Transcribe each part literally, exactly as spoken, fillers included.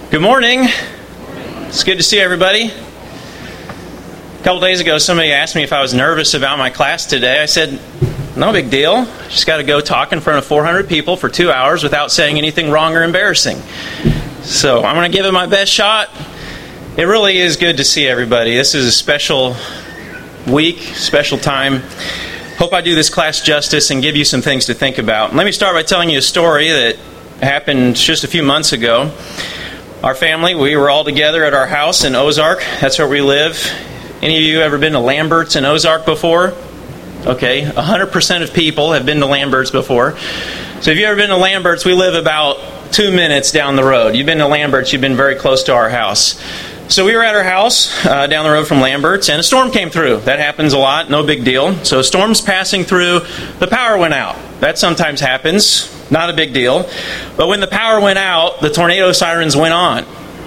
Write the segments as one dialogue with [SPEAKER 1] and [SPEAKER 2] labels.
[SPEAKER 1] Good morning. It's good to see everybody. A couple days ago, somebody asked me if I was nervous about my class today. I said, no big deal. Just got to go talk in front of four hundred people for two hours without saying anything wrong or embarrassing. So I'm going to give it my best shot. It really is good to see everybody. This is a special week, special time. Hope I do this class justice and give you some things to think about. Let me start by telling you a story that happened just a few months ago. Our family, we were all together at our house in Ozark. That's where we live. Any of you ever been to Lambert's in Ozark before? Okay, one hundred percent of people have been to Lambert's before. So if you've ever been to Lambert's, we live about two minutes down the road. You've been to Lambert's, you've been very close to our house. So we were at our house uh, down the road from Lambert's, and a storm came through. That happens a lot, no big deal. So a storm's passing through, the power went out. That sometimes happens, not a big deal. But when the power went out, the tornado sirens went on.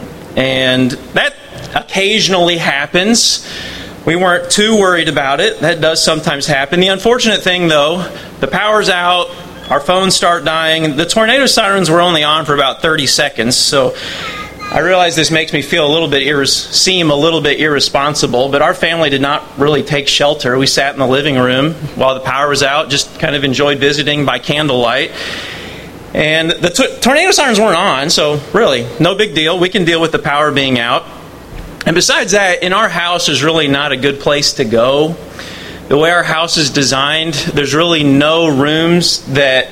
[SPEAKER 1] And that occasionally happens. We weren't too worried about it. That does sometimes happen. The unfortunate thing, though, the power's out, our phones start dying. The tornado sirens were only on for about thirty seconds, so I realize this makes me feel a little bit irres- seem a little bit irresponsible, but our family did not really take shelter. We sat in the living room while the power was out, just kind of enjoyed visiting by candlelight. And the t- tornado sirens weren't on, so really, no big deal. We can deal with the power being out. And besides that, in our house, there's really not a good place to go. The way our house is designed, there's really no rooms that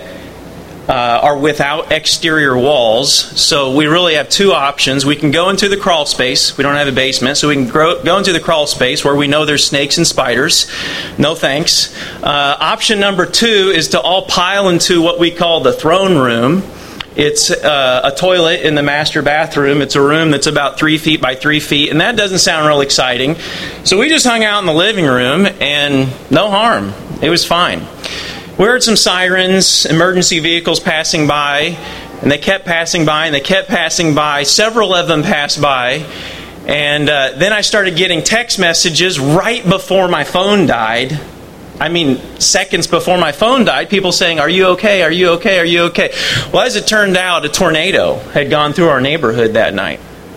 [SPEAKER 1] Uh, are without exterior walls, so we really have two options. We can go into the crawl space. We don't have a basement, so we can grow, go into the crawl space where we know there's snakes and spiders. No thanks. Uh, option number two is to all pile into what we call the throne room. It's uh, a toilet in the master bathroom. It's a room that's about three feet by three feet, and that doesn't sound real exciting. So we just hung out in the living room, and no harm. It was fine. We heard some sirens, emergency vehicles passing by, and they kept passing by, and they kept passing by. Several of them passed by, and uh, then I started getting text messages right before my phone died. I mean, seconds before my phone died, people saying, "Are you okay? Are you okay? Are you okay?" Well, as it turned out, a tornado had gone through our neighborhood that night.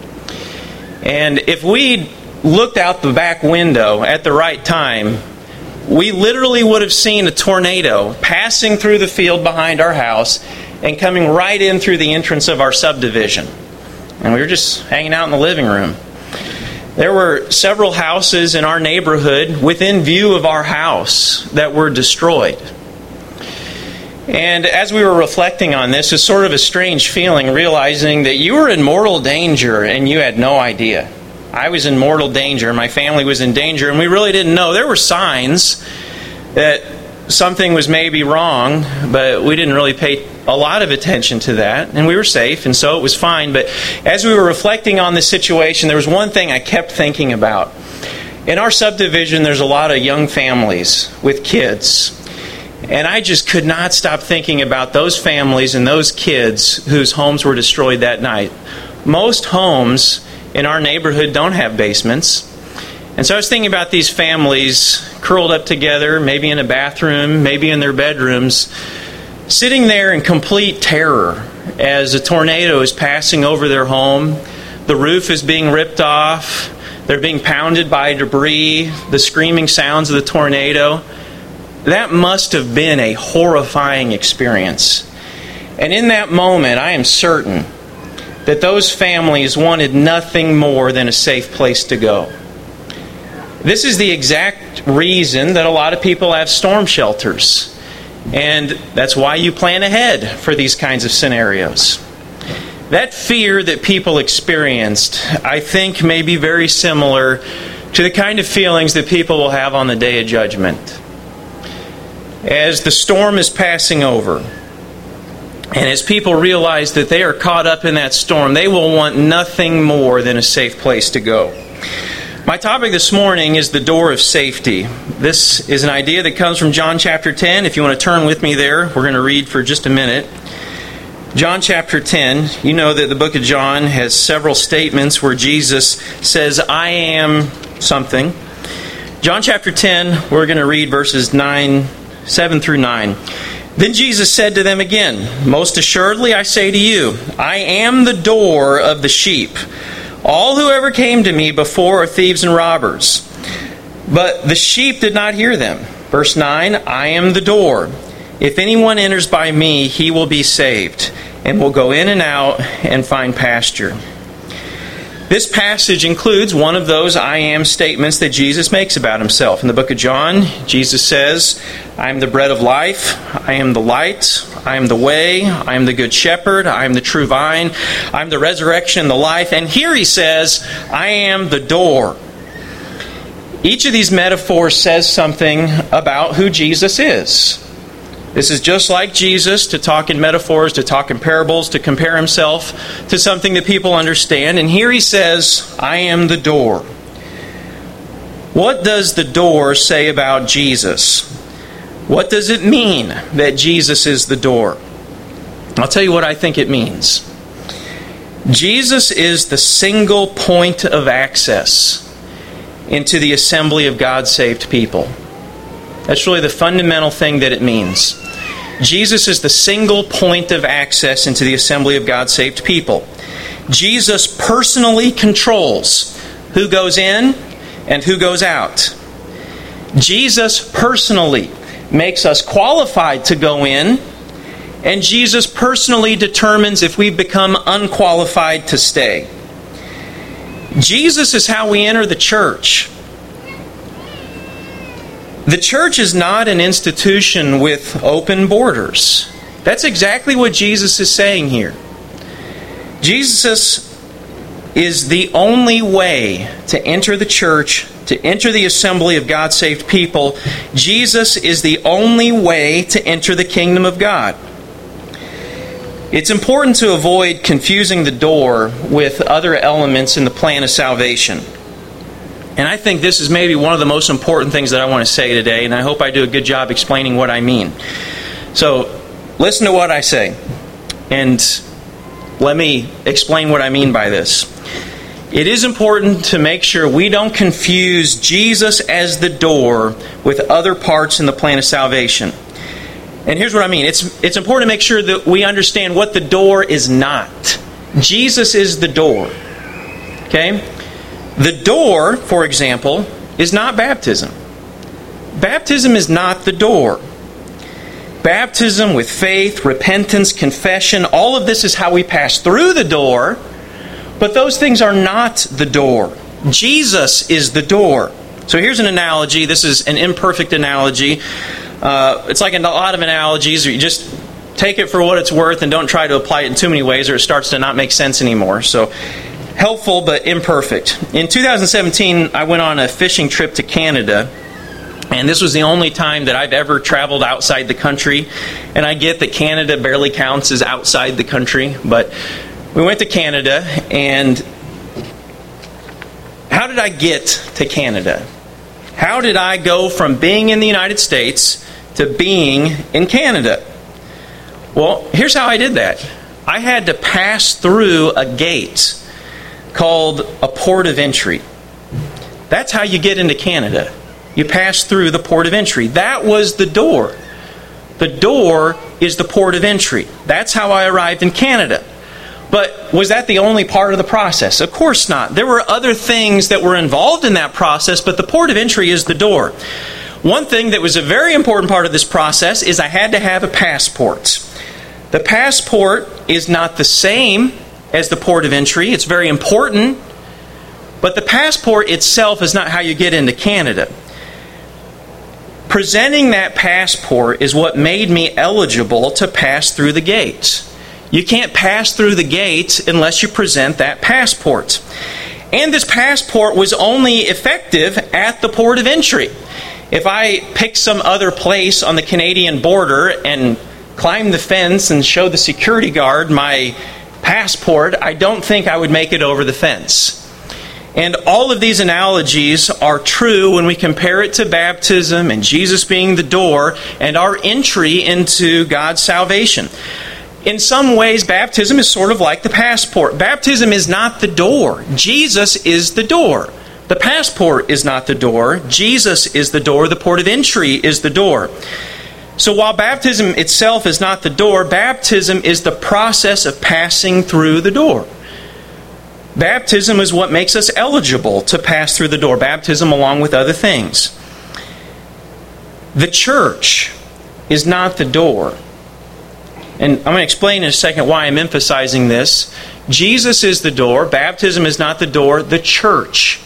[SPEAKER 1] And if we'd looked out the back window at the right time, we literally would have seen a tornado passing through the field behind our house and coming right in through the entrance of our subdivision. And we were just hanging out in the living room. There were several houses in our neighborhood within view of our house that were destroyed. And as we were reflecting on this, it's sort of a strange feeling realizing that you were in mortal danger and you had no idea. I was in mortal danger, my family was in danger, and we really didn't know. There were signs that something was maybe wrong, but we didn't really pay a lot of attention to that, and we were safe, and so it was fine. But as we were reflecting on this situation, there was one thing I kept thinking about. In our subdivision, there's a lot of young families with kids, and I just could not stop thinking about those families and those kids whose homes were destroyed that night. Most homes in our neighborhood don't have basements. And so I was thinking about these families curled up together, maybe in a bathroom, maybe in their bedrooms, sitting there in complete terror as a tornado is passing over their home. The roof is being ripped off. They're being pounded by debris, the screaming sounds of the tornado. That must have been a horrifying experience. And in that moment, I am certain that those families wanted nothing more than a safe place to go. This is the exact reason that a lot of people have storm shelters. And that's why you plan ahead for these kinds of scenarios. That fear that people experienced, I think, may be very similar to the kind of feelings that people will have on the Day of Judgment. As the storm is passing over, and as people realize that they are caught up in that storm, they will want nothing more than a safe place to go. My topic this morning is the door of safety. This is an idea that comes from John chapter ten. If you want to turn with me there, we're going to read for just a minute. John chapter ten, you know that the book of John has several statements where Jesus says, "I am something." John chapter ten, we're going to read verses nine, seven through nine. Then Jesus said to them again, "Most assuredly I say to you, I am the door of the sheep. All who ever came to me before are thieves and robbers, but the sheep did not hear them." Verse nine, "I am the door. If anyone enters by me, he will be saved, and will go in and out and find pasture." This passage includes one of those I am statements that Jesus makes about himself. In the book of John, Jesus says, "I am the bread of life. I am the light. I am the way. I am the good shepherd. I am the true vine. I am the resurrection and the life." And here he says, "I am the door." Each of these metaphors says something about who Jesus is. This is just like Jesus to talk in metaphors, to talk in parables, to compare himself to something that people understand. And here he says, "I am the door." What does the door say about Jesus? What does it mean that Jesus is the door? I'll tell you what I think it means. Jesus is the single point of access into the assembly of God's saved people. That's really the fundamental thing that it means. Jesus is the single point of access into the assembly of God's saved people. Jesus personally controls who goes in and who goes out. Jesus personally makes us qualified to go in, and Jesus personally determines if we become unqualified to stay. Jesus is how we enter the church. The church is not an institution with open borders. That's exactly what Jesus is saying here. Jesus is the only way to enter the church, to enter the assembly of God's saved people. Jesus is the only way to enter the kingdom of God. It's important to avoid confusing the door with other elements in the plan of salvation. And I think this is maybe one of the most important things that I want to say today, and I hope I do a good job explaining what I mean. So, listen to what I say, and let me explain what I mean by this. It is important to make sure we don't confuse Jesus as the door with other parts in the plan of salvation. And here's what I mean. It's, it's important to make sure that we understand what the door is not. Jesus is the door. Okay? The door, for example, is not baptism. Baptism is not the door. Baptism with faith, repentance, confession, all of this is how we pass through the door, but those things are not the door. Jesus is the door. So here's an analogy. This is an imperfect analogy. Uh, it's like a lot of analogies. You just take it for what it's worth and don't try to apply it in too many ways, or it starts to not make sense anymore. So, helpful but imperfect. In two thousand seventeen, I went on a fishing trip to Canada, and this was the only time that I've ever traveled outside the country. And I get that Canada barely counts as outside the country, but we went to Canada, and how did I get to Canada? How did I go from being in the United States to being in Canada? Well, here's how I did that. I had to pass through a gate called a port of entry. That's how you get into Canada. You pass through the port of entry. That was the door. The door is the port of entry. That's how I arrived in Canada. But was that the only part of the process? Of course not. There were other things that were involved in that process, but the port of entry is the door. One thing that was a very important part of this process is I had to have a passport. The passport is not the same as the port of entry. It's very important, but the passport itself is not how you get into Canada. Presenting that passport is what made me eligible to pass through the gates. You can't pass through the gates unless you present that passport. And this passport was only effective at the port of entry. If I picked some other place on the Canadian border and climbed the fence and showed the security guard my passport, I don't think I would make it over the fence. And all of these analogies are true when we compare it to baptism and Jesus being the door and our entry into God's salvation. In some ways, baptism is sort of like the passport. Baptism is not the door. Jesus is the door. The passport is not the door. Jesus is the door. The port of entry is the door. So while baptism itself is not the door, baptism is the process of passing through the door. Baptism is what makes us eligible to pass through the door. Baptism along with other things. The church is not the door. And I'm going to explain in a second why I'm emphasizing this. Jesus is the door. Baptism is not the door. The church,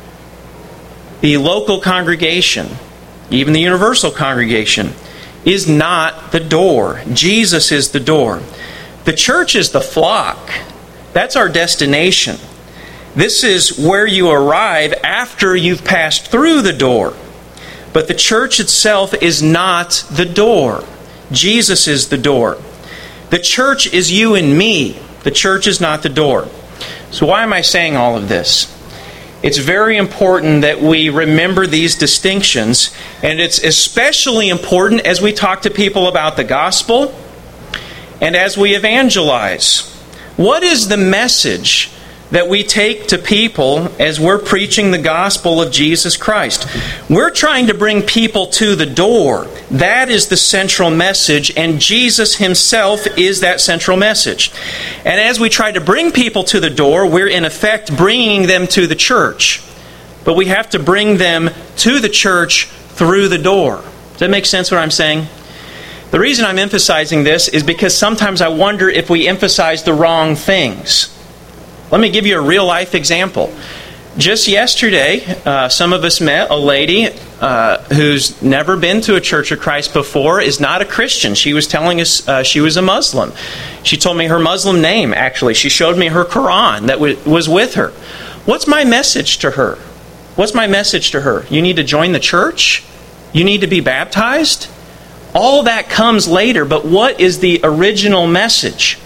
[SPEAKER 1] the local congregation, even the universal congregation, is not the door. Jesus is the door. The church is the flock. That's our destination. This is where you arrive after you've passed through the door. But the church itself is not the door. Jesus is the door. The church is you and me. The church is not the door. So why am I saying all of this? It's very important that we remember these distinctions, and it's especially important as we talk to people about the gospel and as we evangelize. What is the message that we take to people as we're preaching the gospel of Jesus Christ? We're trying to bring people to the door. That is the central message, and Jesus Himself is that central message. And as we try to bring people to the door, we're in effect bringing them to the church. But we have to bring them to the church through the door. Does that make sense what I'm saying? The reason I'm emphasizing this is because sometimes I wonder if we emphasize the wrong things. Let me give you a real-life example. Just yesterday, uh, some of us met a lady uh, who's never been to a Church of Christ before, is not a Christian. She was telling us uh, she was a Muslim. She told me her Muslim name, actually. She showed me her Quran that w- was with her. What's my message to her? What's my message to her? You need to join the church? You need to be baptized? All that comes later, but what is the original message?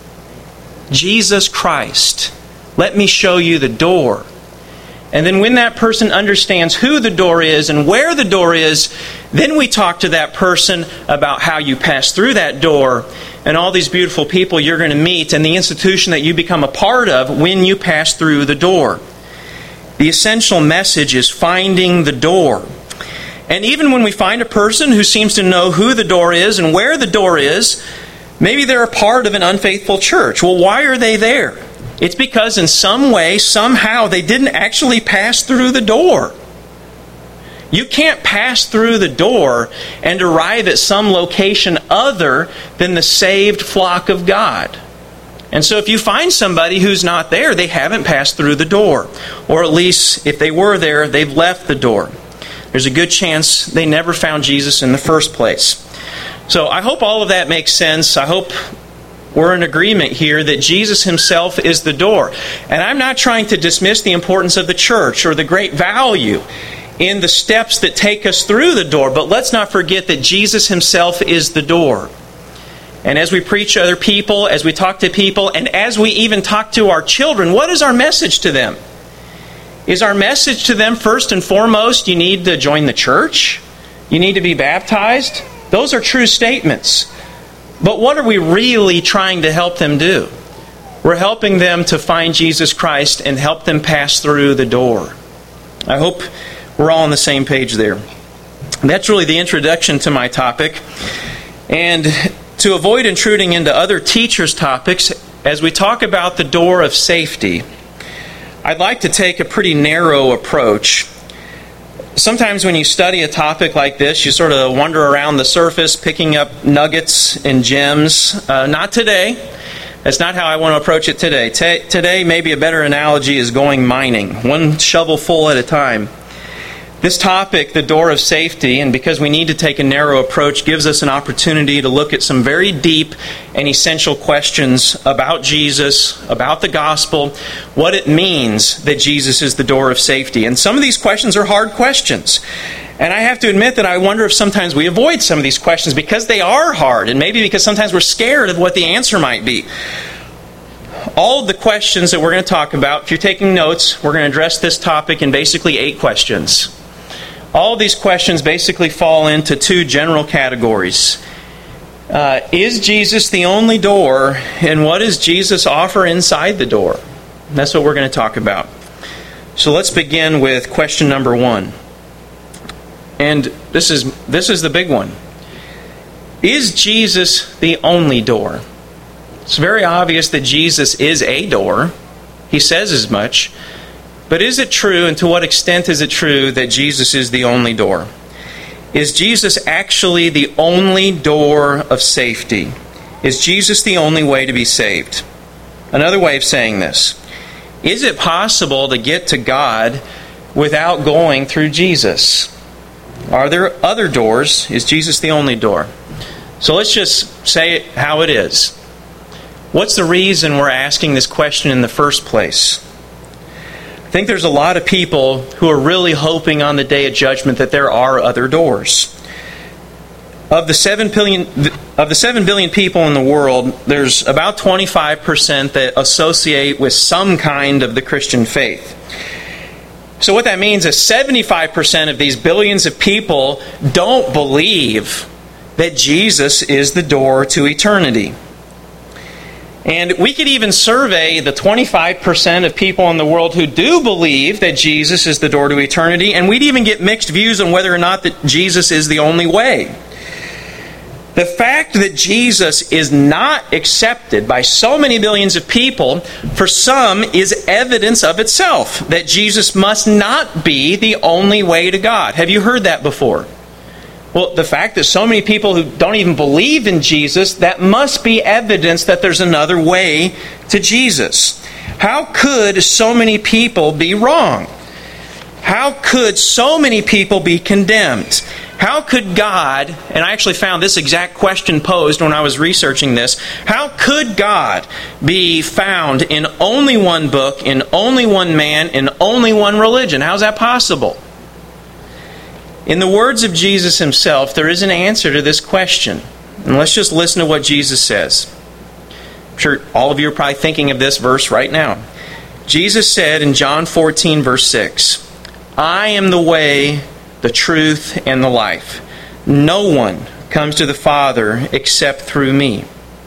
[SPEAKER 1] Jesus Christ. Let me show you the door. And then when that person understands who the door is and where the door is, then we talk to that person about how you pass through that door and all these beautiful people you're going to meet and the institution that you become a part of when you pass through the door. The essential message is finding the door. And even when we find a person who seems to know who the door is and where the door is, maybe they're a part of an unfaithful church. Well, why are they there? It's because in some way, somehow, they didn't actually pass through the door. You can't pass through the door and arrive at some location other than the saved flock of God. And so if you find somebody who's not there, they haven't passed through the door. Or at least, if they were there, they've left the door. There's a good chance they never found Jesus in the first place. So I hope all of that makes sense. I hope we're in agreement here that Jesus Himself is the door. And I'm not trying to dismiss the importance of the church or the great value in the steps that take us through the door. But let's not forget that Jesus Himself is the door. And as we preach to other people, as we talk to people, and as we even talk to our children, what is our message to them? Is our message to them first and foremost, you need to join the church? You need to be baptized? Those are true statements. But what are we really trying to help them do? We're helping them to find Jesus Christ and help them pass through the door. I hope we're all on the same page there. That's really the introduction to my topic. And to avoid intruding into other teachers' topics, as we talk about the door of safety, I'd like to take a pretty narrow approach. Sometimes when you study a topic like this, you sort of wander around the surface, picking up nuggets and gems. Uh, not today. That's not how I want to approach it today. T- today, maybe a better analogy is going mining, one shovel full at a time. This topic, the door of safety, and because we need to take a narrow approach, gives us an opportunity to look at some very deep and essential questions about Jesus, about the gospel, what it means that Jesus is the door of safety. And some of these questions are hard questions. And I have to admit that I wonder if sometimes we avoid some of these questions because they are hard, and maybe because sometimes we're scared of what the answer might be. All of the questions that we're going to talk about, if you're taking notes, we're going to address this topic in basically eight questions. All of these questions basically fall into two general categories. Uh, is Jesus the only door, and what does Jesus offer inside the door? That's what we're going to talk about. So let's begin with question number one. And this is this is the big one. Is Jesus the only door? It's very obvious that Jesus is a door. He says as much. But is it true, and to what extent is it true, that Jesus is the only door? Is Jesus actually the only door of safety? Is Jesus the only way to be saved? Another way of saying this: is it possible to get to God without going through Jesus? Are there other doors? Is Jesus the only door? So let's just say it how it is. What's the reason we're asking this question in the first place? I think there's a lot of people who are really hoping on the day of judgment that there are other doors. Of the seven billion, of the seven billion people in the world, there's about twenty-five percent that associate with some kind of the Christian faith. So what that means is seventy-five percent of these billions of people don't believe that Jesus is the door to eternity. And we could even survey the twenty-five percent of people in the world who do believe that Jesus is the door to eternity, and we'd even get mixed views on whether or not that Jesus is the only way. The fact that Jesus is not accepted by so many billions of people, for some, is evidence of itself that Jesus must not be the only way to God. Have you heard that before? Well, the fact that so many people who don't even believe in Jesus, that must be evidence that there's another way to Jesus. How could so many people be wrong? How could so many people be condemned? How could God, and I actually found this exact question posed when I was researching this, how could God be found in only one book, in only one man, in only one religion? How's that possible? In the words of Jesus Himself, there is an answer to this question. And let's just listen to what Jesus says. I'm sure all of you are probably thinking of this verse right now. Jesus said in John fourteen, verse six, "I am the way, the truth, and the life. No one comes to the Father except through me."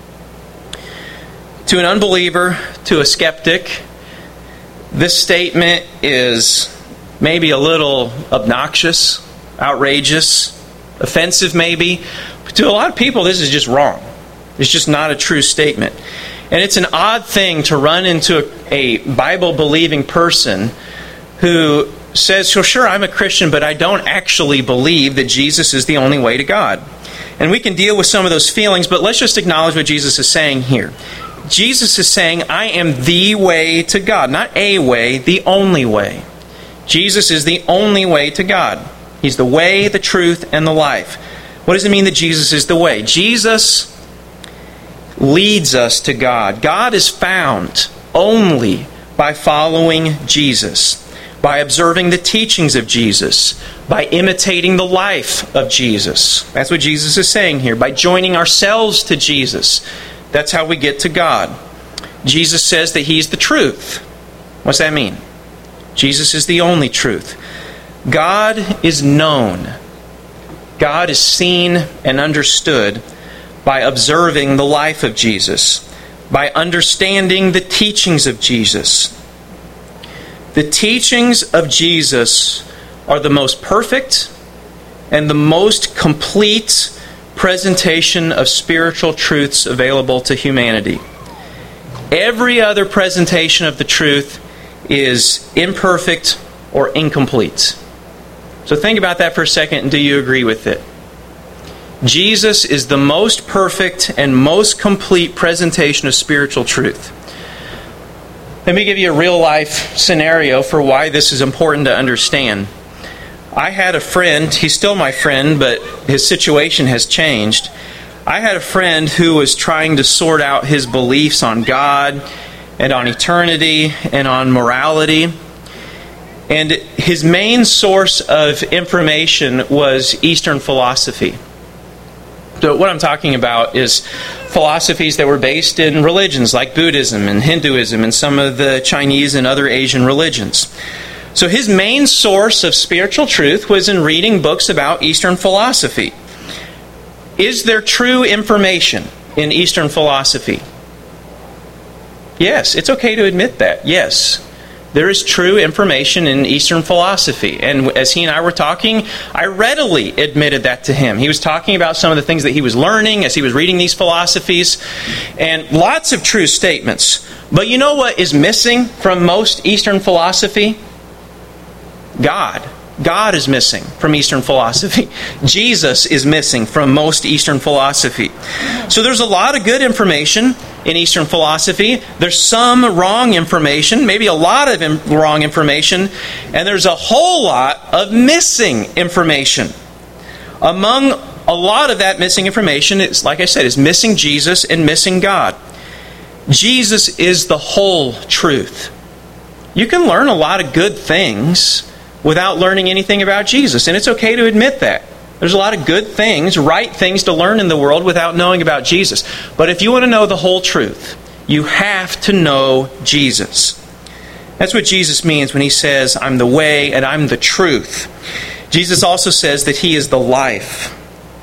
[SPEAKER 1] To an unbeliever, to a skeptic, this statement is maybe a little obnoxious, outrageous, offensive maybe. But to a lot of people, this is just wrong. It's just not a true statement. And it's an odd thing to run into a, a Bible-believing person who says, well, sure, I'm a Christian, but I don't actually believe that Jesus is the only way to God. And we can deal with some of those feelings, but let's just acknowledge what Jesus is saying here. Jesus is saying, I am the way to God. Not a way, the only way. Jesus is the only way to God. He's the way, the truth, and the life. What does it mean that Jesus is the way? Jesus leads us to God. God is found only by following Jesus, by observing the teachings of Jesus, by imitating the life of Jesus. That's what Jesus is saying here. By joining ourselves to Jesus. That's how we get to God. Jesus says that He's the truth. What's that mean? Jesus is the only truth. God is known. God is seen and understood by observing the life of Jesus, by understanding the teachings of Jesus. The teachings of Jesus are the most perfect and the most complete presentation of spiritual truths available to humanity. Every other presentation of the truth is imperfect or incomplete. So think about that for a second, and do you agree with it? Jesus is the most perfect and most complete presentation of spiritual truth. Let me give you a real-life scenario for why this is important to understand. I had a friend, he's still my friend, but his situation has changed. I had a friend who was trying to sort out his beliefs on God and on eternity and on morality. And his main source of information was Eastern philosophy. So what I'm talking about is philosophies that were based in religions like Buddhism and Hinduism and some of the Chinese and other Asian religions. So his main source of spiritual truth was in reading books about Eastern philosophy. Is there true information in Eastern philosophy? Yes, it's okay to admit that. Yes. There is true information in Eastern philosophy. And as he and I were talking, I readily admitted that to him. He was talking about some of the things that he was learning as he was reading these philosophies, and lots of true statements. But you know what is missing from most Eastern philosophy? God. God is missing from Eastern philosophy. Jesus is missing from most Eastern philosophy. So there's a lot of good information in Eastern philosophy. There's some wrong information, maybe a lot of im- wrong information, and there's a whole lot of missing information. Among a lot of that missing information, it's, like I said, is missing Jesus and missing God. Jesus is the whole truth. You can learn a lot of good things without learning anything about Jesus. And it's okay to admit that. There's a lot of good things, right things to learn in the world without knowing about Jesus. But if you want to know the whole truth, you have to know Jesus. That's what Jesus means when He says, I'm the way and I'm the truth. Jesus also says that He is the life.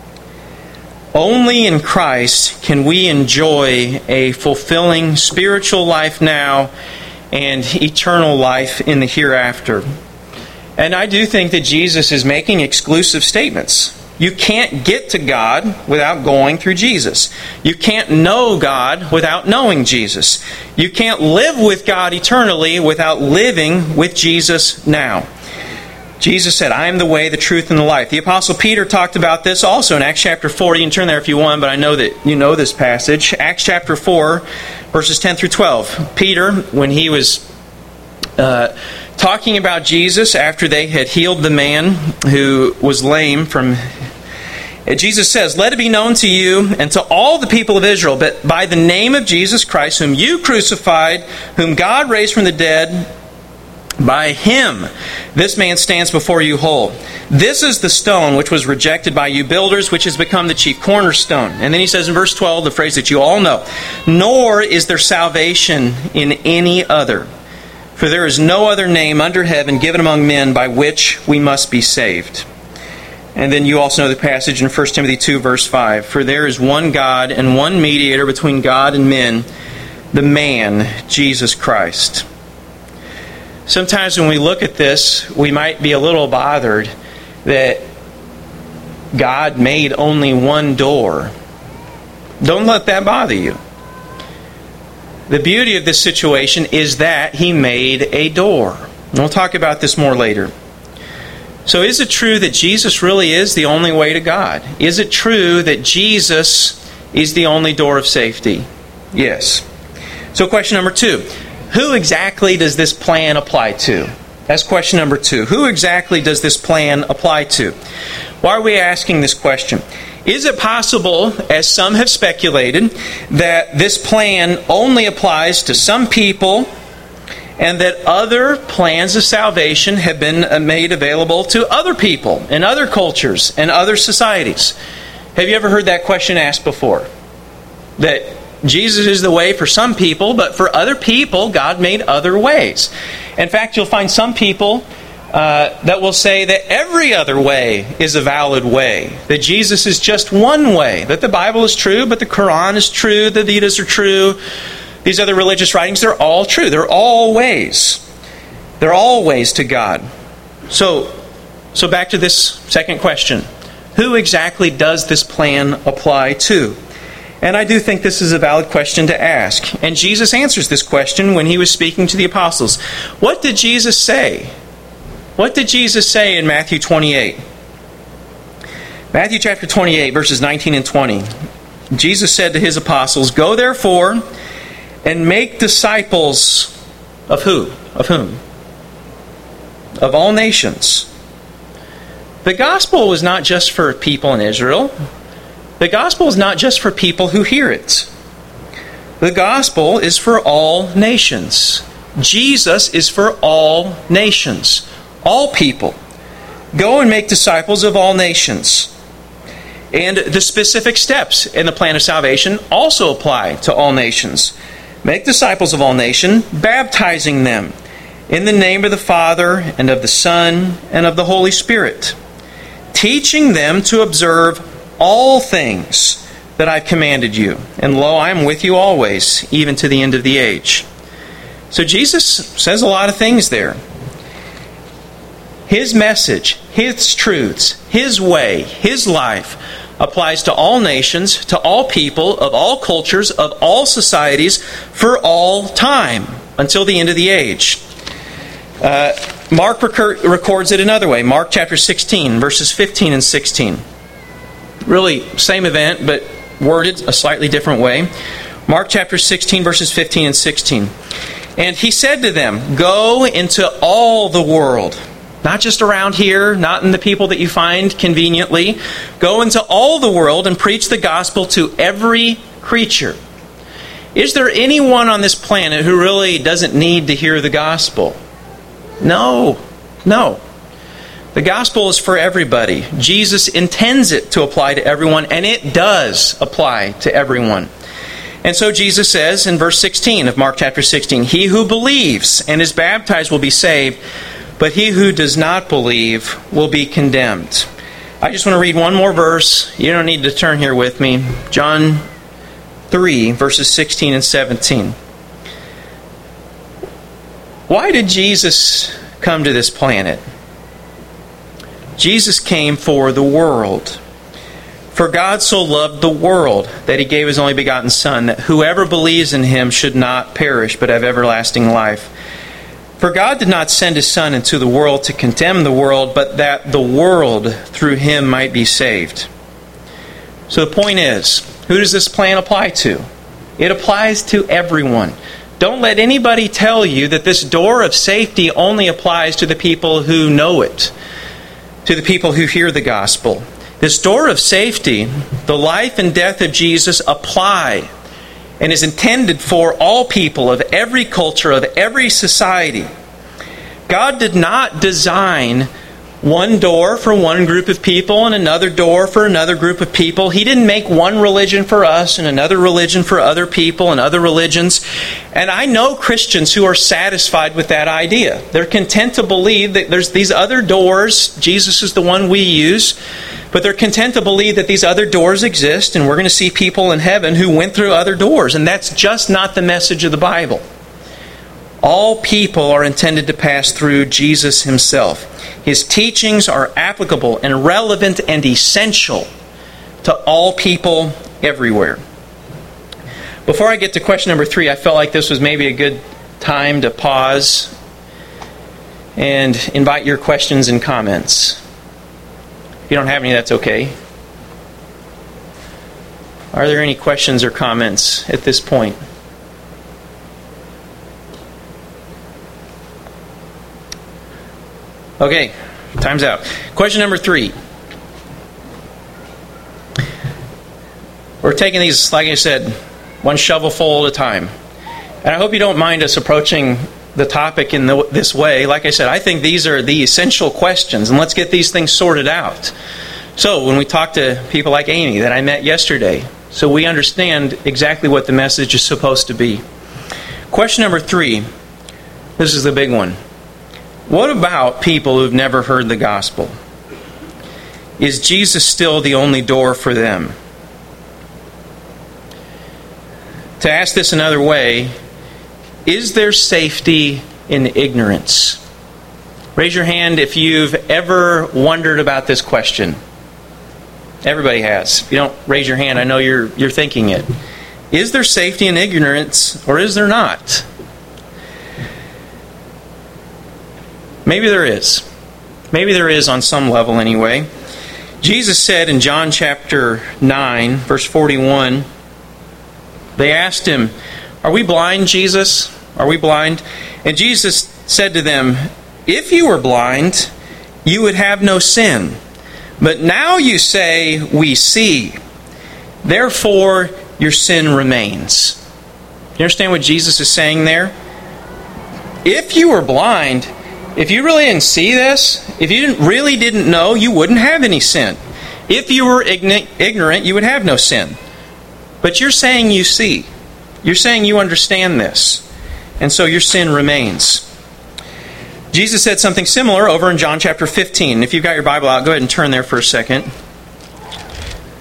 [SPEAKER 1] Only in Christ can we enjoy a fulfilling spiritual life now and eternal life in the hereafter. And I do think that Jesus is making exclusive statements. You can't get to God without going through Jesus. You can't know God without knowing Jesus. You can't live with God eternally without living with Jesus now. Jesus said, I am the way, the truth, and the life. The Apostle Peter talked about this also in Acts chapter four. You can turn there if you want, but I know that you know this passage. Acts chapter four, verses ten through twelve. Peter, when he was Uh, talking about Jesus after they had healed the man who was lame from... Jesus says, Let it be known to you and to all the people of Israel, but by the name of Jesus Christ, whom you crucified, whom God raised from the dead, by Him this man stands before you whole. This is the stone which was rejected by you builders, which has become the chief cornerstone. And then he says in verse twelve, the phrase that you all know, Nor is there salvation in any other. For there is no other name under heaven given among men by which we must be saved. And then you also know the passage in First Timothy two, verse five. For there is one God and one mediator between God and men, the man, Jesus Christ. Sometimes when we look at this, we might be a little bothered that God made only one door. Don't let that bother you. The beauty of this situation is that He made a door. And we'll talk about this more later. So is it true that Jesus really is the only way to God? Is it true that Jesus is the only door of safety? Yes. So question number two. Who exactly does this plan apply to? That's question number two. Who exactly does this plan apply to? Why are we asking this question? Is it possible, as some have speculated, that this plan only applies to some people and that other plans of salvation have been made available to other people in other cultures and other societies? Have you ever heard that question asked before? That Jesus is the way for some people, but for other people, God made other ways. In fact, you'll find some people Uh, that will say that every other way is a valid way. That Jesus is just one way. That the Bible is true, but the Quran is true, the Vedas are true. These other religious writings, they're all true. They're all ways. They're all ways to God. So, so back to this second question. Who exactly does this plan apply to? And I do think this is a valid question to ask. And Jesus answers this question when He was speaking to the apostles. What did Jesus say? What did Jesus say in Matthew twenty-eight? Matthew chapter twenty-eight, verses nineteen and twenty. Jesus said to His apostles, Go therefore and make disciples of who? Of whom? Of all nations. The gospel was not just for people in Israel. The gospel is not just for people who hear it. The gospel is for all nations. Jesus is for all nations. All people. Go and make disciples of all nations. And the specific steps in the plan of salvation also apply to all nations. Make disciples of all nations, baptizing them in the name of the Father and of the Son and of the Holy Spirit, teaching them to observe all things that I've commanded you. And lo, I am with you always, even to the end of the age. So Jesus says a lot of things there. His message, His truths, His way, His life applies to all nations, to all people, of all cultures, of all societies, for all time, until the end of the age. Uh, Mark rec- records it another way. Mark chapter sixteen, verses fifteen and sixteen. Really, same event, but worded a slightly different way. Mark chapter sixteen, verses fifteen and sixteen. And He said to them, "Go into all the world." Not just around here, not in the people that you find conveniently. Go into all the world and preach the gospel to every creature. Is there anyone on this planet who really doesn't need to hear the gospel? No. No. The gospel is for everybody. Jesus intends it to apply to everyone, and it does apply to everyone. And so Jesus says in verse sixteen of Mark chapter sixteen, "He who believes and is baptized will be saved, but he who does not believe will be condemned." I just want to read one more verse. You don't need to turn here with me. John three, verses sixteen and seventeen. Why did Jesus come to this planet? Jesus came for the world. "For God so loved the world that He gave His only begotten Son, that whoever believes in Him should not perish, but have everlasting life. For God did not send His Son into the world to condemn the world, but that the world through Him might be saved." So the point is, who does this plan apply to? It applies to everyone. Don't let anybody tell you that this door of safety only applies to the people who know it, to the people who hear the gospel. This door of safety, the life and death of Jesus, apply and is intended for all people of every culture, of every society. God did not design one door for one group of people and another door for another group of people. He didn't make one religion for us and another religion for other people and other religions. And I know Christians who are satisfied with that idea. They're content to believe that there's these other doors. Jesus is the one we use. But they're content to believe that these other doors exist, and we're going to see people in heaven who went through other doors. And that's just not the message of the Bible. All people are intended to pass through Jesus Himself. His teachings are applicable and relevant and essential to all people everywhere. Before I get to question number three, I felt like this was maybe a good time to pause and invite your questions and comments. If you don't have any, that's okay. Are there any questions or comments at this point? Okay, time's out. Question number three. We're taking these, like I said, one shovelful at a time. And I hope you don't mind us approaching the topic in the, this way. Like I said, I think these are the essential questions, and let's get these things sorted out. So when we talk to people like Amy that I met yesterday, so we understand exactly what the message is supposed to be. Question number three. This is the big one. What about people who've never heard the gospel? Is Jesus still the only door for them? To ask this another way, is there safety in ignorance? Raise your hand if you've ever wondered about this question. Everybody has. If you don't raise your hand, I know you're you're thinking it. Is there safety in ignorance, or is there not? Maybe there is. Maybe there is on some level anyway. Jesus said in John chapter nine, verse forty-one, they asked Him, "Are we blind, Jesus? Are we blind?" And Jesus said to them, "If you were blind, you would have no sin. But now you say, 'We see.' Therefore, your sin remains." You understand what Jesus is saying there? If you were blind, if you really didn't see this, if you didn't, really didn't know, you wouldn't have any sin. If you were ignorant, you would have no sin. But you're saying you see. You're saying you understand this. And so your sin remains. Jesus said something similar over in John chapter fifteen. If you've got your Bible out, go ahead and turn there for a second.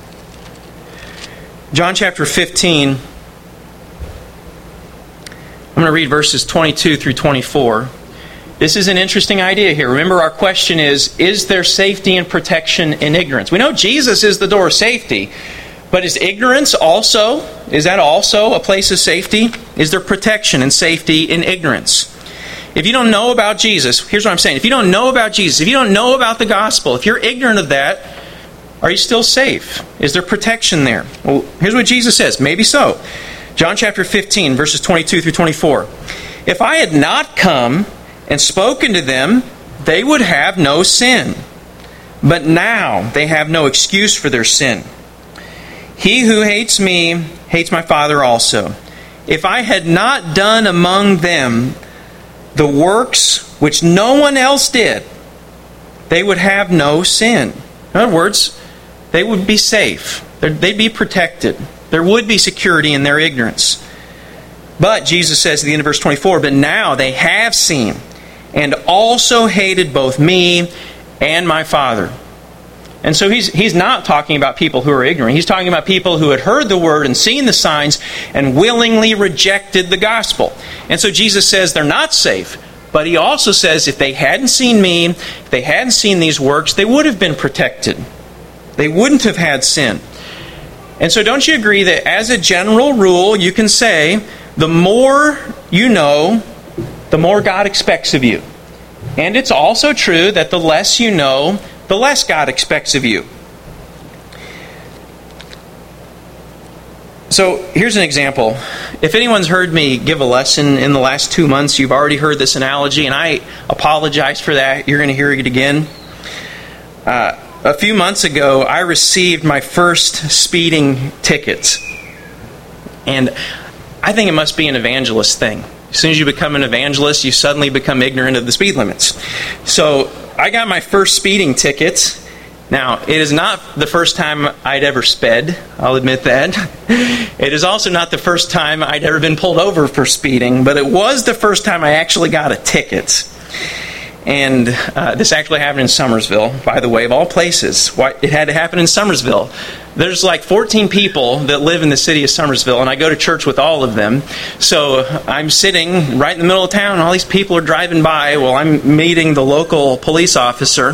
[SPEAKER 1] John chapter fifteen. I'm going to read verses twenty-two through twenty-four. This is an interesting idea here. Remember, our question is, is there safety and protection in ignorance? We know Jesus is the door of safety, but is ignorance also, is that also a place of safety? Is there protection and safety in ignorance? If you don't know about Jesus, here's what I'm saying. If you don't know about Jesus, if you don't know about the gospel, if you're ignorant of that, are you still safe? Is there protection there? Well, here's what Jesus says. Maybe so. John chapter fifteen, verses twenty-two through twenty-four. If I had not come and spoken to them, they would have no sin. But now they have no excuse for their sin. He who hates me hates my Father also. If I had not done among them the works which no one else did, they would have no sin. In other words, they would be safe. They'd be protected. There would be security in their ignorance. But Jesus says at the end of verse twenty-four, but now they have seen and also hated both me and my Father. And so he's he's not talking about people who are ignorant. He's talking about people who had heard the word and seen the signs and willingly rejected the gospel. And so Jesus says they're not safe. But he also says if they hadn't seen me, if they hadn't seen these works, they would have been protected. They wouldn't have had sin. And so don't you agree that as a general rule, you can say, the more you know, the more God expects of you. And it's also true that the less you know, the less God expects of you. So here's an example. If anyone's heard me give a lesson in the last two months, you've already heard this analogy, and I apologize for that. You're going to hear it again. Uh, a few months ago, I received my first speeding tickets. And I think it must be an evangelist thing. As soon as you become an evangelist, you suddenly become ignorant of the speed limits. So I got my first speeding tickets. Now, it is not the first time I'd ever sped. I'll admit that. It is also not the first time I'd ever been pulled over for speeding, but it was the first time I actually got a ticket. And uh, this actually happened in Summersville, by the way, of all places. Why, it had to happen in Summersville. There's like fourteen people that live in the city of Summersville, and I go to church with all of them. So I'm sitting right in the middle of town, and all these people are driving by while I'm meeting the local police officer.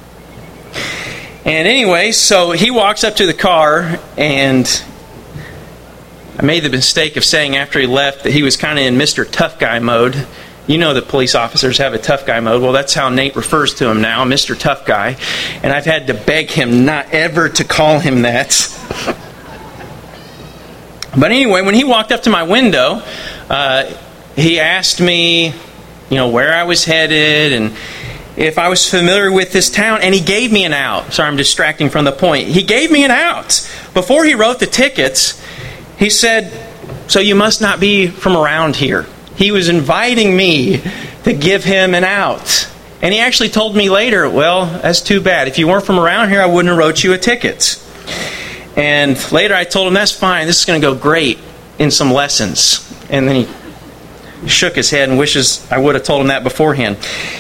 [SPEAKER 1] And anyway, so he walks up to the car, and I made the mistake of saying after he left that he was kind of in Mister Tough Guy mode. You know that police officers have a tough guy mode. Well, that's how Nate refers to him now, Mister Tough Guy. And I've had to beg him not ever to call him that. But anyway, when he walked up to my window, uh, he asked me, you know, where I was headed and if I was familiar with this town, and he gave me an out. Sorry, I'm distracting from the point. He gave me an out. Before he wrote the tickets, he said, so you must not be from around here. He was inviting me to give him an out. And he actually told me later, well, that's too bad. If you weren't from around here, I wouldn't have wrote you a ticket. And later I told him, that's fine. This is going to go great in some lessons. And then he shook his head and wishes I would have told him that beforehand.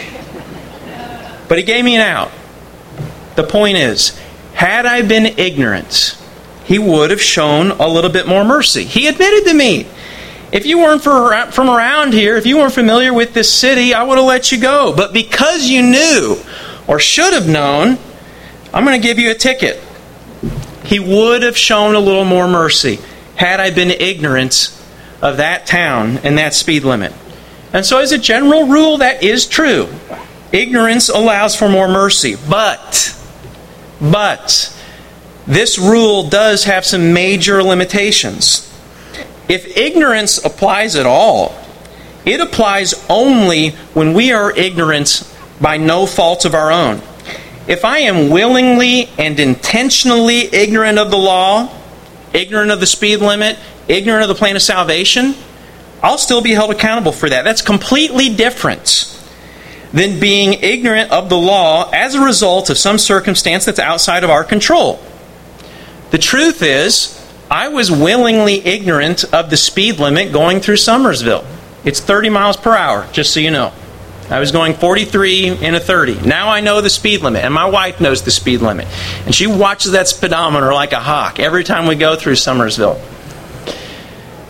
[SPEAKER 1] But he gave me an out. The point is, had I been ignorant, he would have shown a little bit more mercy. He admitted to me, if you weren't from around here, if you weren't familiar with this city, I would have let you go. But because you knew, or should have known, I'm going to give you a ticket. He would have shown a little more mercy had I been ignorant of that town and that speed limit. And so as a general rule, that is true. Ignorance allows for more mercy. But, but, this rule does have some major limitations. If ignorance applies at all, it applies only when we are ignorant by no fault of our own. If I am willingly and intentionally ignorant of the law, ignorant of the speed limit, ignorant of the plan of salvation, I'll still be held accountable for that. That's completely different than being ignorant of the law as a result of some circumstance that's outside of our control. The truth is, I was willingly ignorant of the speed limit going through Summersville. It's thirty miles per hour, just so you know. I was going forty-three in a thirty. Now I know the speed limit, and my wife knows the speed limit. And she watches that speedometer like a hawk every time we go through Summersville.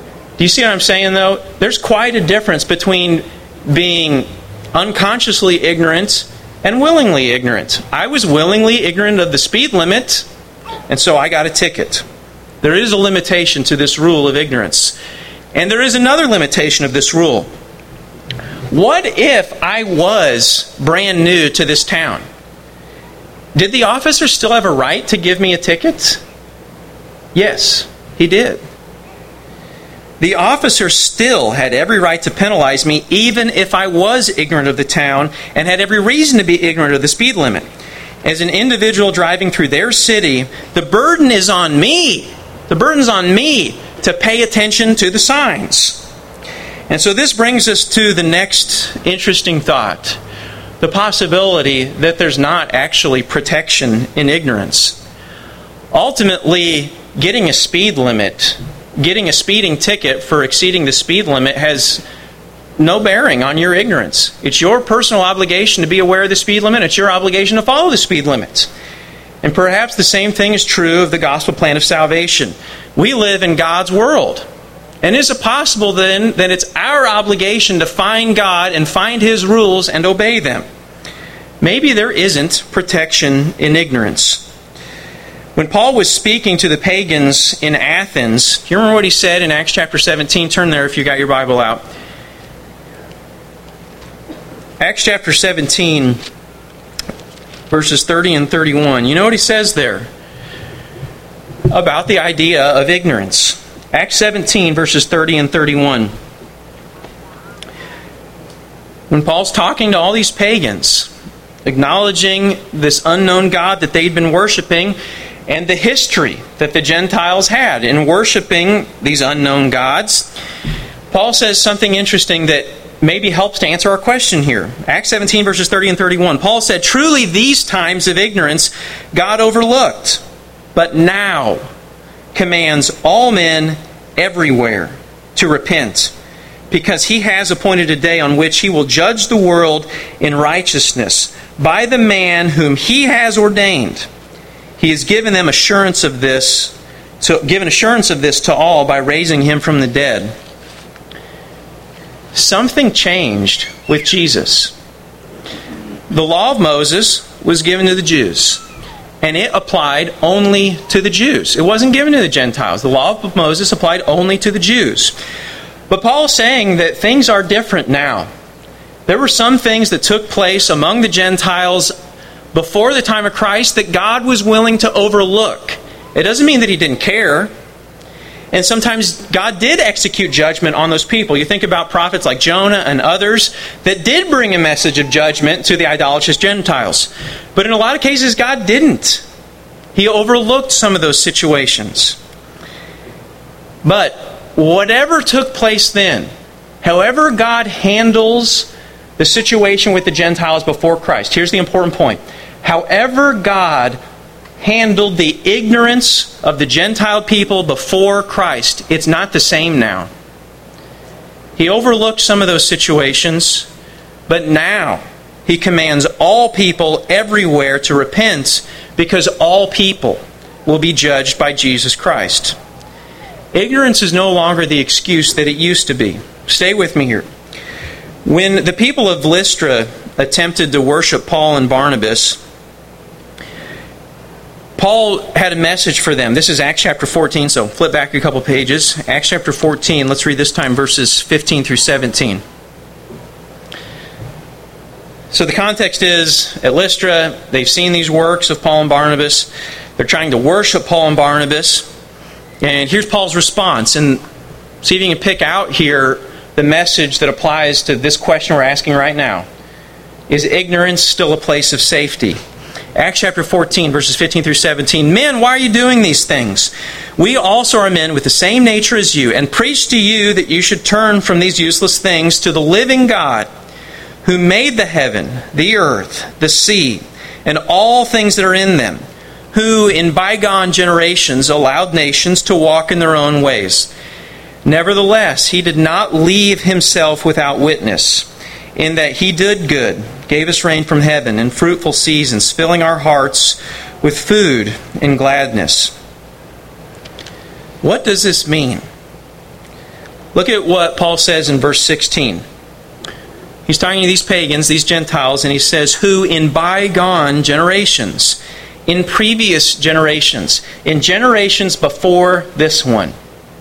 [SPEAKER 1] Do you see what I'm saying, though? There's quite a difference between being unconsciously ignorant and willingly ignorant. I was willingly ignorant of the speed limit, and so I got a ticket. There is a limitation to this rule of ignorance. And there is another limitation of this rule. What if I was brand new to this town? Did the officer still have a right to give me a ticket? Yes, he did. The officer still had every right to penalize me even if I was ignorant of the town and had every reason to be ignorant of the speed limit. As an individual driving through their city, the burden is on me. The burden's on me to pay attention to the signs. And so this brings us to the next interesting thought. The possibility that there's not actually protection in ignorance. Ultimately, getting a speed limit, getting a speeding ticket for exceeding the speed limit has no bearing on your ignorance. It's your personal obligation to be aware of the speed limit. It's your obligation to follow the speed limit. And perhaps the same thing is true of the gospel plan of salvation. We live in God's world. And is it possible then that it's our obligation to find God and find His rules and obey them? Maybe there isn't protection in ignorance. When Paul was speaking to the pagans in Athens, do you remember what he said in Acts chapter seventeen? Turn there if you got your Bible out. Acts chapter seventeen, verses thirty and thirty-one. You know what he says there about the idea of ignorance. Acts seventeen, verses thirty and thirty-one. When Paul's talking to all these pagans, acknowledging this unknown God that they'd been worshiping, and the history that the Gentiles had in worshiping these unknown gods, Paul says something interesting that maybe helps to answer our question here. Acts seventeen, verses thirty and thirty-one. Paul said, "Truly these times of ignorance God overlooked, but now commands all men everywhere to repent, because He has appointed a day on which He will judge the world in righteousness by the man whom He has ordained. He has given them assurance of this, to, given assurance of this to all by raising Him from the dead." Something changed with Jesus. The law of Moses was given to the Jews, and it applied only to the Jews. It wasn't given to the Gentiles. The law of Moses applied only to the Jews. But Paul's saying that things are different now. There were some things that took place among the Gentiles before the time of Christ that God was willing to overlook. It doesn't mean that He didn't care. And sometimes God did execute judgment on those people. You think about prophets like Jonah and others that did bring a message of judgment to the idolatrous Gentiles. But in a lot of cases, God didn't. He overlooked some of those situations. But whatever took place then, however God handles the situation with the Gentiles before Christ, here's the important point. However God handled the ignorance of the Gentile people before Christ, it's not the same now. He overlooked some of those situations, but now He commands all people everywhere to repent, because all people will be judged by Jesus Christ. Ignorance is no longer the excuse that it used to be. Stay with me here. When the people of Lystra attempted to worship Paul and Barnabas, Paul had a message for them. This is Acts chapter fourteen, so flip back a couple pages. Acts chapter fourteen, let's read this time verses fifteen through seventeen. So the context is, at Lystra, they've seen these works of Paul and Barnabas. They're trying to worship Paul and Barnabas. And here's Paul's response. And see if you can pick out here the message that applies to this question we're asking right now. Is ignorance still a place of safety? Acts chapter fourteen, verses fifteen through seventeen. "Men, why are you doing these things? We also are men with the same nature as you, and preach to you that you should turn from these useless things to the living God, who made the heaven, the earth, the sea, and all things that are in them, who in bygone generations allowed nations to walk in their own ways. Nevertheless, He did not leave Himself without witness, in that He did good, gave us rain from heaven and fruitful seasons, filling our hearts with food and gladness." What does this mean? Look at what Paul says in verse sixteen. He's talking to these pagans, these Gentiles, and he says, who in bygone generations, in previous generations, in generations before this one,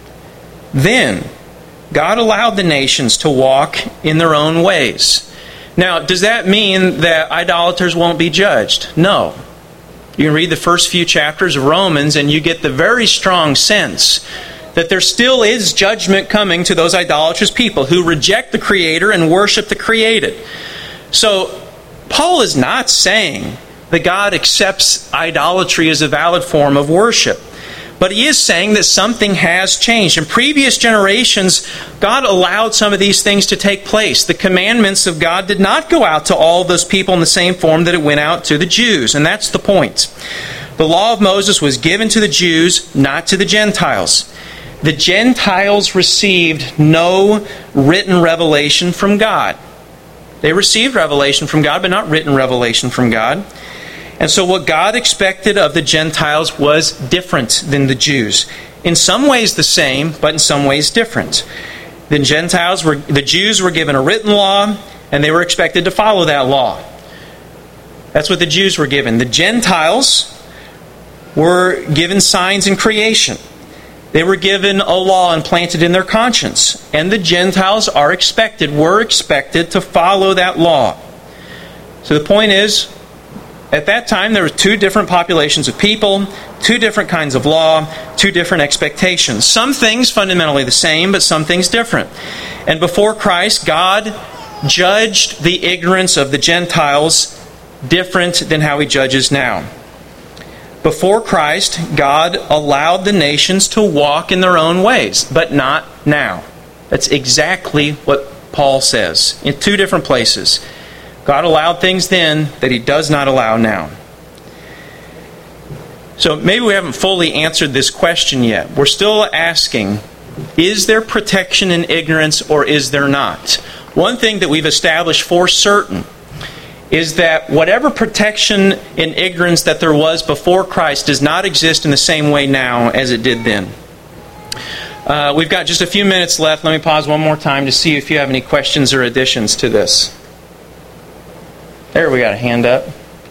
[SPEAKER 1] then God allowed the nations to walk in their own ways. Now, does that mean that idolaters won't be judged? No. You can read the first few chapters of Romans and you get the very strong sense that there still is judgment coming to those idolatrous people who reject the Creator and worship the created. So, Paul is not saying that God accepts idolatry as a valid form of worship. But he is saying that something has changed. In previous generations, God allowed some of these things to take place. The commandments of God did not go out to all those people in the same form that it went out to the Jews. And that's the point. The law of Moses was given to the Jews, not to the Gentiles. The Gentiles received no written revelation from God. They received revelation from God, but not written revelation from God. And so what God expected of the Gentiles was different than the Jews. In some ways the same, but in some ways different. The Gentiles were, the Jews were given a written law, and they were expected to follow that law. That's what the Jews were given. The Gentiles were given signs in creation. They were given a law implanted in their conscience. And the Gentiles are expected, were expected to follow that law. So the point is, at that time there were two different populations of people, two different kinds of law, two different expectations. Some things fundamentally the same, but some things different. And before Christ, God judged the ignorance of the Gentiles different than how He judges now. Before Christ, God allowed the nations to walk in their own ways, but not now. That's exactly what Paul says in two different places. God allowed things then that He does not allow now. So maybe we haven't fully answered this question yet. We're still asking, is there protection in ignorance or is there not? One thing that we've established for certain is that whatever protection in ignorance that there was before Christ does not exist in the same way now as it did then. Uh, we've got just a few minutes left. Let me pause one more time to see if you have any questions or additions to this. There, we got a hand up.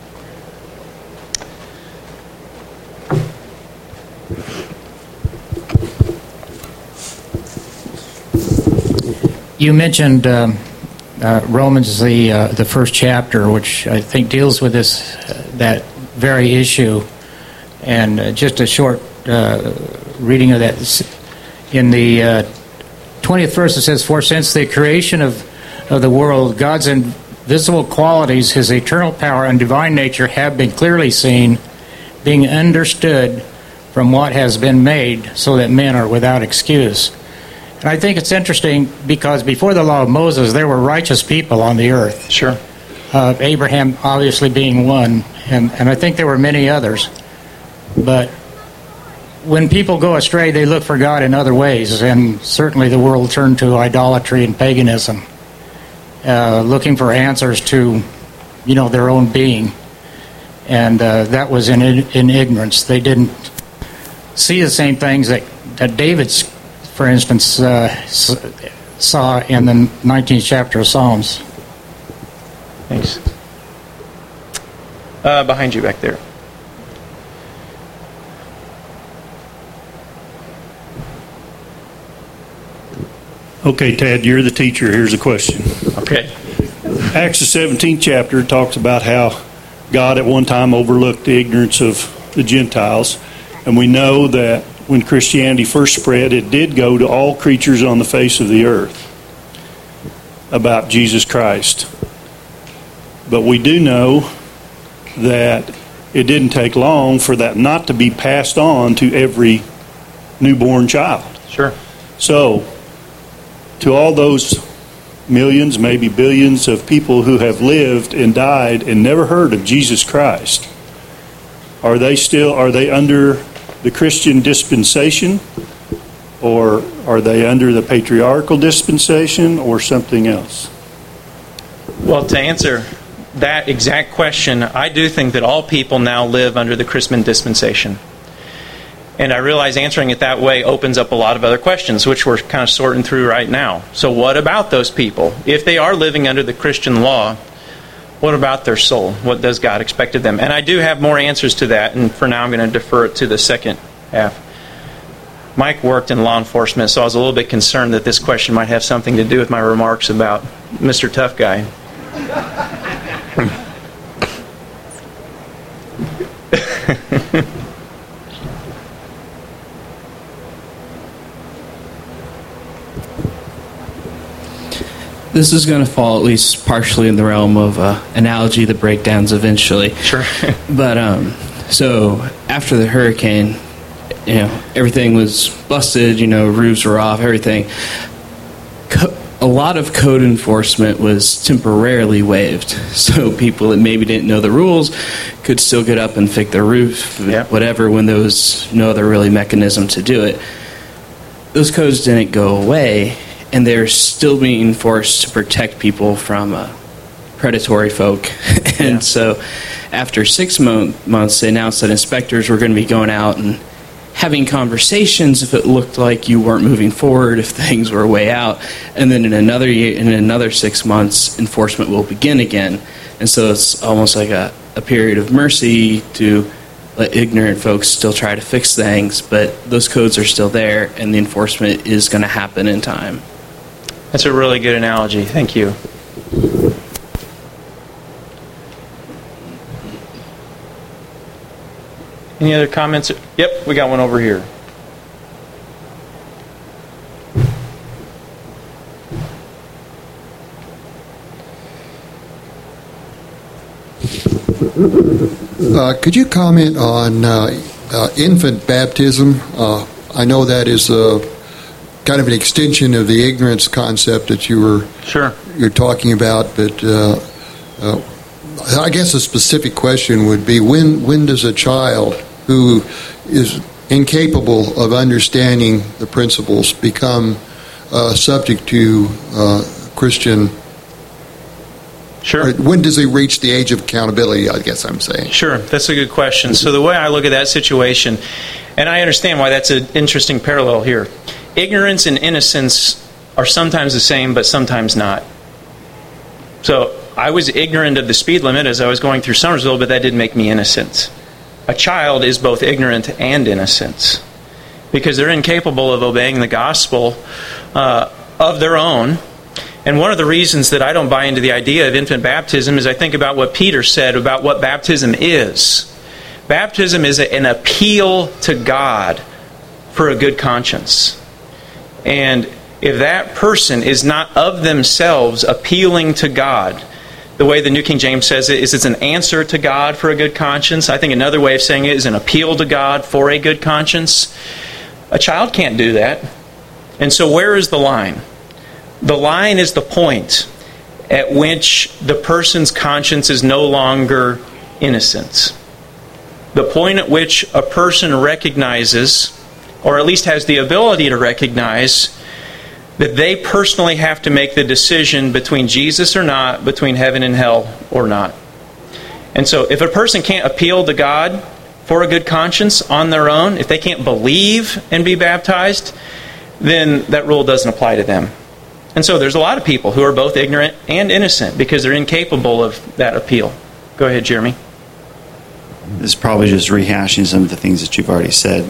[SPEAKER 2] You mentioned um, uh, Romans, the uh, the first chapter, which I think deals with this uh, that very issue, and uh, just a short uh, reading of that. In the uh, twentieth verse, it says, "For since the creation of of the world, God's invisible qualities, His eternal power and divine nature, have been clearly seen, being understood from what has been made, so that men are without excuse." And I think it's interesting because before the law of Moses, there were righteous people on the earth.
[SPEAKER 1] Sure.
[SPEAKER 2] Uh, Abraham obviously being one, and, and I think there were many others. But when people go astray, they look for God in other ways, and certainly the world turned to idolatry and paganism, uh, looking for answers to, you know, their own being. And uh, that was in in ignorance. They didn't see the same things that, that David's, for instance, uh, saw in the nineteenth chapter of Psalms.
[SPEAKER 1] Thanks. Uh, behind you back there.
[SPEAKER 3] Okay, Tad, you're the teacher. Here's a question.
[SPEAKER 1] Okay.
[SPEAKER 3] Acts the seventeenth chapter talks about how God at one time overlooked the ignorance of the Gentiles. And we know that when Christianity first spread, it did go to all creatures on the face of the earth about Jesus Christ. But we do know that it didn't take long for that not to be passed on to every newborn child.
[SPEAKER 1] Sure.
[SPEAKER 3] So, to all those millions, maybe billions of people who have lived and died and never heard of Jesus Christ, are they still, are they under the Christian dispensation, or are they under the patriarchal dispensation, or something else?
[SPEAKER 1] Well, to answer that exact question, I do think that all people now live under the Christian dispensation. And I realize answering it that way opens up a lot of other questions, which we're kind of sorting through right now. So what about those people? If they are living under the Christian law, what about their soul? What does God expect of them? And I do have more answers to that, and for now I'm going to defer it to the second half. Mike worked in law enforcement, so I was a little bit concerned that this question might have something to do with my remarks about Mister Tough Guy.
[SPEAKER 4] This is going to fall at least partially in the realm of uh, analogy, the breakdowns eventually.
[SPEAKER 1] Sure.
[SPEAKER 4] But, um, so, after the hurricane, you know, everything was busted, you know, roofs were off, everything. Co- a lot of code enforcement was temporarily waived. So people that maybe didn't know the rules could still get up and fix their roof,
[SPEAKER 1] Yep.
[SPEAKER 4] whatever, when there was no other really mechanism to do it. Those codes didn't go away, and they're still being enforced to protect people from uh, predatory folk. and
[SPEAKER 1] Yeah.
[SPEAKER 4] so after six mo- months, they announced that inspectors were going to be going out and having conversations if it looked like you weren't moving forward, if things were way out. And then in another year, in another six months, enforcement will begin again. And so it's almost like a, a period of mercy to let ignorant folks still try to fix things, but those codes are still there, and the enforcement is going to happen in time.
[SPEAKER 1] That's a really good analogy. Thank you. Any other comments? Yep, we got one over here.
[SPEAKER 5] Uh, could you comment on uh, uh, infant baptism? Uh, I know that is a kind of an extension of the ignorance concept that you were
[SPEAKER 1] Sure.
[SPEAKER 5] you're talking about, but uh, uh, I guess a specific question would be when when does a child who is incapable of understanding the principles become uh, subject to uh, Christian?
[SPEAKER 1] Sure.
[SPEAKER 5] Or when does he reach the age of accountability, I guess I'm saying?
[SPEAKER 1] Sure, that's a good question. So the way I look at that situation, and I understand why that's an interesting parallel here. Ignorance and innocence are sometimes the same, but sometimes not. So I was ignorant of the speed limit as I was going through Somersville, but that didn't make me innocent. A child is both ignorant and innocent because they're incapable of obeying the gospel uh, of their own. And one of the reasons that I don't buy into the idea of infant baptism is I think about what Peter said about what baptism is. Baptism is an appeal to God for a good conscience. And if that person is not of themselves appealing to God, the way the New King James says it is it's an answer to God for a good conscience. I think another way of saying it is an appeal to God for a good conscience. A child can't do that. And so where is the line? The line is the point at which the person's conscience is no longer innocent. The point at which a person recognizes, or at least has the ability to recognize, that they personally have to make the decision between Jesus or not, between heaven and hell or not. And so if a person can't appeal to God for a good conscience on their own, if they can't believe and be baptized, then that rule doesn't apply to them. And so there's a lot of people who are both ignorant and innocent because they're incapable of that appeal. Go ahead, Jeremy.
[SPEAKER 6] This is probably just rehashing some of the things that you've already said.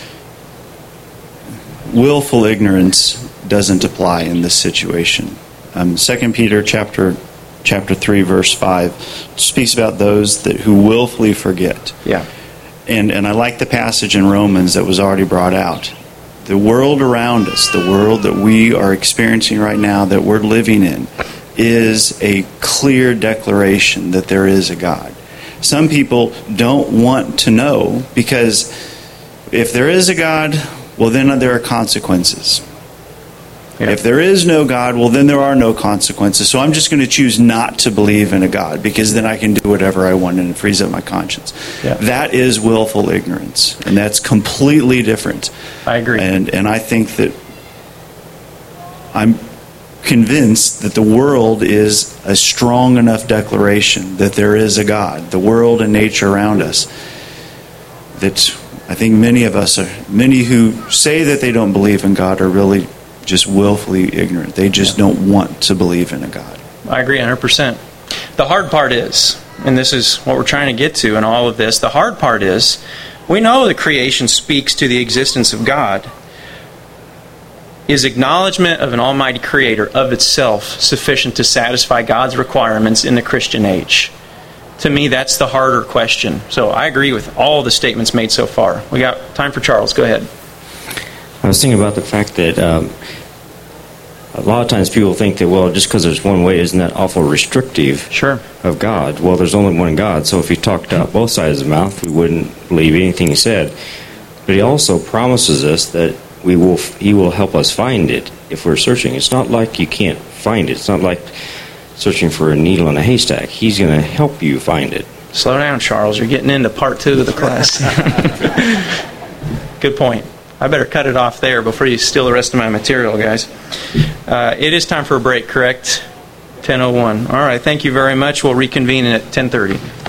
[SPEAKER 6] Willful ignorance doesn't apply in this situation. Um, Second Peter chapter chapter three verse five speaks about those that who willfully forget.
[SPEAKER 1] Yeah.
[SPEAKER 6] And and I like the passage in Romans that was already brought out. The world around us, the world that we are experiencing right now, that we're living in, is a clear declaration that there is a God. Some people don't want to know because if there is a God, well, then there are consequences.
[SPEAKER 1] Yeah.
[SPEAKER 6] If there is no God, well, then there are no consequences. So I'm just going to choose not to believe in a God because then I can do whatever I want and it frees up my conscience.
[SPEAKER 1] Yeah.
[SPEAKER 6] That is willful ignorance, and that's completely different.
[SPEAKER 1] I agree.
[SPEAKER 6] And and I think that I'm convinced that the world is a strong enough declaration that there is a God, the world and nature around us, that I think many of us are, many who say that they don't believe in God are really just willfully ignorant. They just don't want to believe in a God.
[SPEAKER 1] I agree one hundred percent. The hard part is, and this is what we're trying to get to in all of this, the hard part is, we know the creation speaks to the existence of God. Is acknowledgement of an almighty creator of itself sufficient to satisfy God's requirements in the Christian age? To me, that's the harder question. So I agree with all the statements made so far. We got time for Charles. Go ahead.
[SPEAKER 7] I was thinking about the fact that um, a lot of times people think that, well, just because there's one way, isn't that awful restrictive
[SPEAKER 1] Sure.
[SPEAKER 7] of God? Well, there's only one God, so if he talked out both sides of his mouth, we wouldn't believe anything he said. But he also promises us that we will, he will help us find it if we're searching. It's not like you can't find it. It's not like searching for a needle in a haystack. He's going to help you find it.
[SPEAKER 1] Slow down, Charles. You're getting into part two of the class. Good point. I better cut it off there before you steal the rest of my material, guys. Uh, it is time for a break, correct? ten oh one. All right, thank you very much. We'll reconvene at ten thirty.